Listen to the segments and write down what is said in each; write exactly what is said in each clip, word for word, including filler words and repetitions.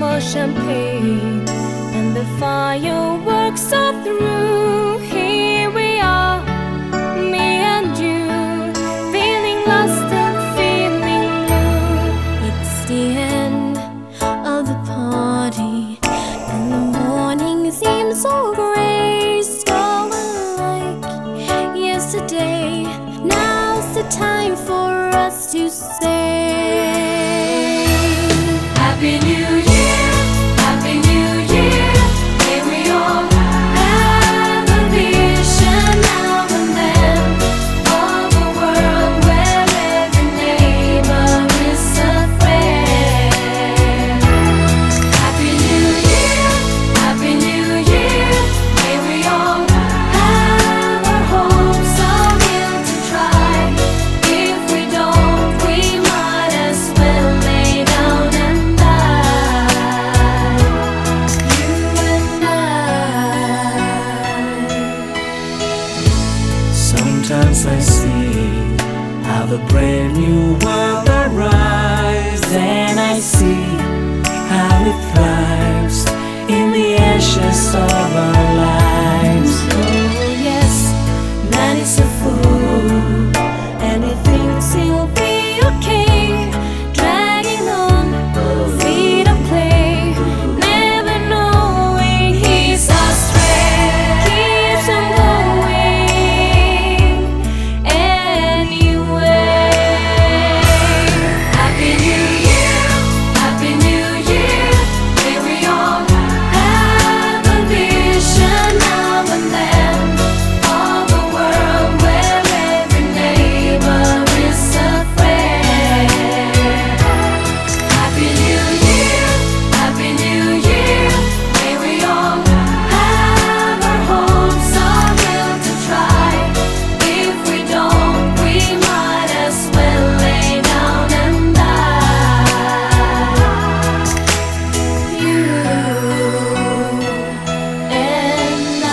more champagne and the fireworks of the room. Here we are, me and you, feeling lost and feeling blue. It's the end of the party, and the morning seems so gray, so unlike yesterday. Now's the time for us to say Happy New Year, Happy New Year. May we all have a vision now and then of a world where every neighbor is a friend. Happy New Year, Happy New Year. May we all have our hopes all will to try. If we don't, we might as well lay down and die. You and I. Sometimes I see how the brand new world arrives, and I see how it thrives in the ashes of our lives. Oh yes, man is a fool, and he thinks he'll be okay, dragging on feet of clay, never knowing he's astray. Keeps on going anyway. Happy New Year, Happy New Year. May we all have a vision now and then of a world where every neighbor is a friend. Happy New Year, Happy New Year. May we all have our hopes all will to try. If we don't, we might as well lay down and die. You and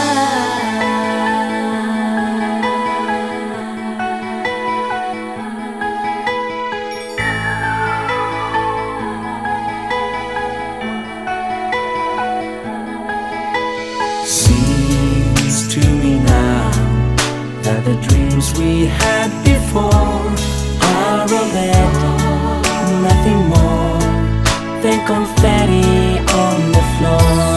Seems to me now that the dreams we had before are a lead, nothing more than confetti on the floor.